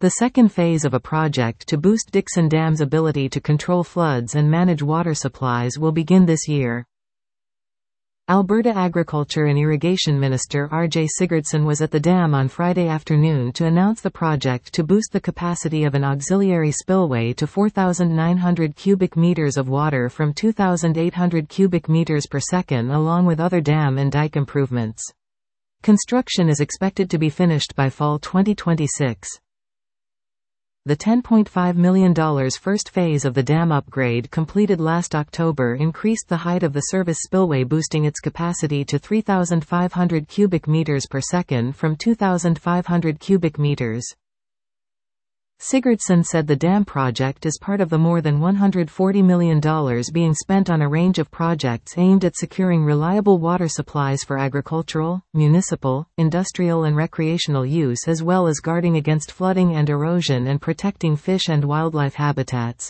The second phase of a project to boost Dixon Dam's ability to control floods and manage water supplies will begin this year. Alberta Agriculture and Irrigation Minister R.J. Sigurdsson was at the dam on Friday afternoon to announce the project to boost the capacity of an auxiliary spillway to 4,900 cubic meters of water from 2,800 cubic meters per second, along with other dam and dike improvements. Construction is expected to be finished by fall 2026. The $10.5 million first phase of the dam upgrade completed last October increased the height of the service spillway, boosting its capacity to 3,500 cubic meters per second from 2,500 cubic meters. Sigurdsson said the dam project is part of the more than $140 million being spent on a range of projects aimed at securing reliable water supplies for agricultural, municipal, industrial and recreational use, as well as guarding against flooding and erosion and protecting fish and wildlife habitats.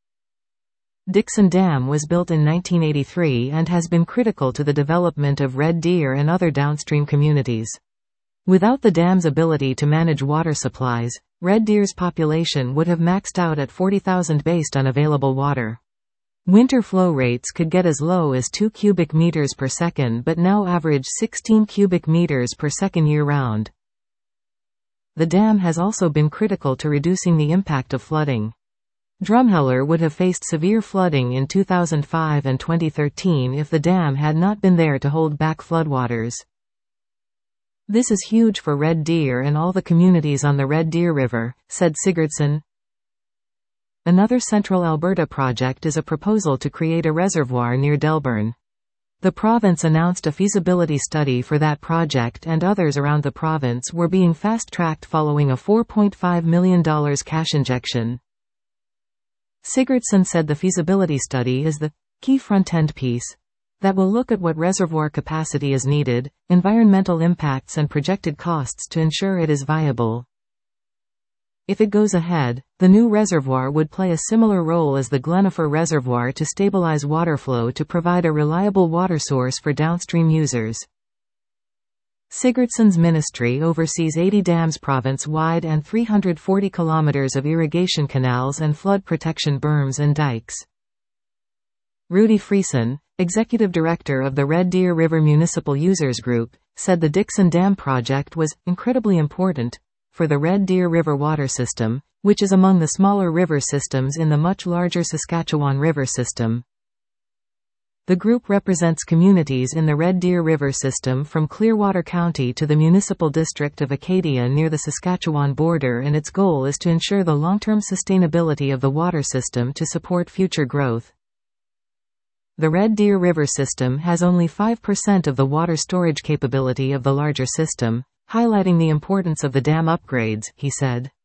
Dixon Dam was built in 1983 and has been critical to the development of Red Deer and other downstream communities. Without the dam's ability to manage water supplies, Red Deer's population would have maxed out at 40,000 based on available water. Winter flow rates could get as low as 2 cubic meters per second but now average 16 cubic meters per second year-round. The dam has also been critical to reducing the impact of flooding. Drumheller would have faced severe flooding in 2005 and 2013 if the dam had not been there to hold back floodwaters. This is huge for Red Deer and all the communities on the Red Deer River, said Sigurdsson. Another central Alberta project is a proposal to create a reservoir near Delburn. The province announced a feasibility study for that project, and others around the province were being fast-tracked following a $4.5 million cash injection. Sigurdsson said the feasibility study is the key front-end piece that will look at what reservoir capacity is needed, environmental impacts and projected costs to ensure it is viable. If it goes ahead, the new reservoir would play a similar role as the Glenifer Reservoir to stabilize water flow to provide a reliable water source for downstream users. Sigurdsson's ministry oversees 80 dams province-wide and 340 kilometers of irrigation canals and flood protection berms and dikes. Rudy Friesen, executive director of the Red Deer River Municipal Users Group, said the Dixon Dam project was incredibly important for the Red Deer River water system, which is among the smaller river systems in the much larger Saskatchewan River system. The group represents communities in the Red Deer River system from Clearwater County to the municipal district of Acadia near the Saskatchewan border, and its goal is to ensure the long-term sustainability of the water system to support future growth. The Red Deer River system has only 5% of the water storage capability of the larger system, highlighting the importance of the dam upgrades, he said.